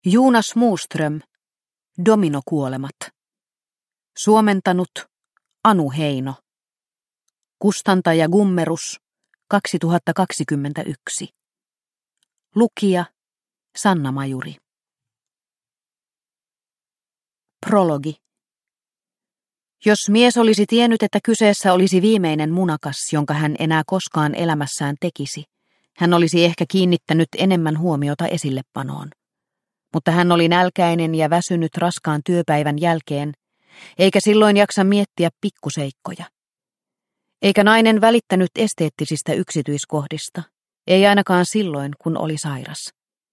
Jonas Moström, Dominokuolemat. Suomentanut Anu Heino. Kustantaja Gummerus, 2021. Lukija Sanna Majuri. Prologi. Jos mies olisi tiennyt, että kyseessä olisi viimeinen munakas, jonka hän enää koskaan elämässään tekisi, hän olisi ehkä kiinnittänyt enemmän huomiota esillepanoon. Mutta hän oli nälkäinen ja väsynyt raskaan työpäivän jälkeen, eikä silloin jaksa miettiä pikkuseikkoja. Eikä nainen välittänyt esteettisistä yksityiskohdista, ei ainakaan silloin, kun oli sairas.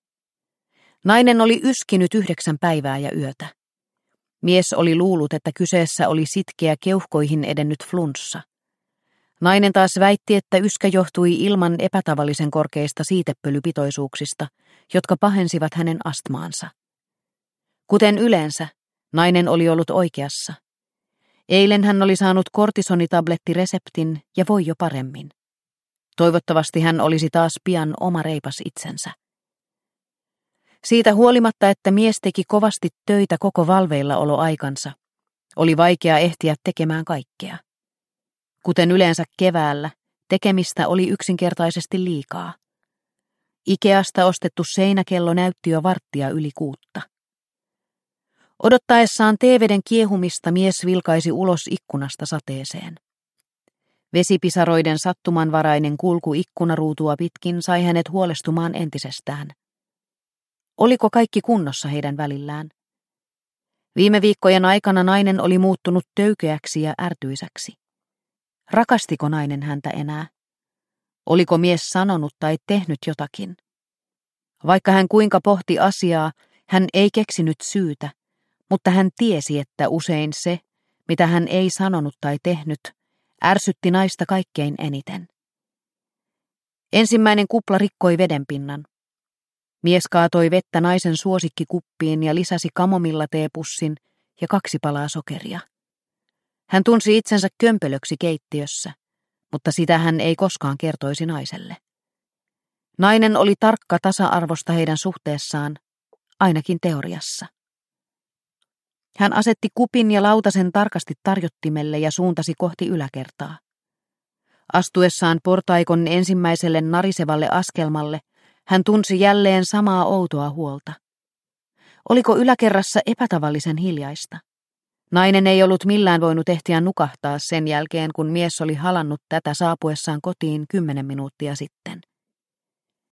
Nainen oli yskinyt 9 päivää ja yötä. Mies oli luullut, että kyseessä oli sitkeä keuhkoihin edennyt flunssa. Nainen taas väitti, että yskä johtui ilman epätavallisen korkeista siitepölypitoisuuksista, jotka pahensivat hänen astmaansa. Kuten yleensä, nainen oli ollut oikeassa. Eilen hän oli saanut kortisonitablettireseptin ja voi jo paremmin. Toivottavasti hän olisi taas pian oma reipas itsensä. Siitä huolimatta, että mies teki kovasti töitä koko valveillaoloaikansa, oli vaikea ehtiä tekemään kaikkea. Kuten yleensä keväällä, tekemistä oli yksinkertaisesti liikaa. Ikeasta ostettu seinäkello näytti jo 6:15. Odottaessaan teeveden kiehumista mies vilkaisi ulos ikkunasta sateeseen. Vesipisaroiden sattumanvarainen kulku ikkunaruutua pitkin sai hänet huolestumaan entisestään. Oliko kaikki kunnossa heidän välillään? Viime viikkojen aikana nainen oli muuttunut töykeäksi ja ärtyisäksi. Rakastiko nainen häntä enää? Oliko mies sanonut tai tehnyt jotakin? Vaikka hän kuinka pohti asiaa, hän ei keksinyt syytä, mutta hän tiesi, että usein se, mitä hän ei sanonut tai tehnyt, ärsytti naista kaikkein eniten. Ensimmäinen kupla rikkoi vedenpinnan. Mies kaatoi vettä naisen suosikkikuppiin ja lisäsi kamomillateepussin ja 2 palaa sokeria. Hän tunsi itsensä kömpelöksi keittiössä, mutta sitä hän ei koskaan kertoisi naiselle. Nainen oli tarkka tasa-arvosta heidän suhteessaan, ainakin teoriassa. Hän asetti kupin ja lautasen tarkasti tarjottimelle ja suuntasi kohti yläkertaa. Astuessaan portaikon ensimmäiselle narisevalle askelmalle, hän tunsi jälleen samaa outoa huolta. Oliko yläkerrassa epätavallisen hiljaista? Nainen ei ollut millään voinut ehtiä nukahtaa sen jälkeen, kun mies oli halannut tätä saapuessaan kotiin 10 minuuttia sitten.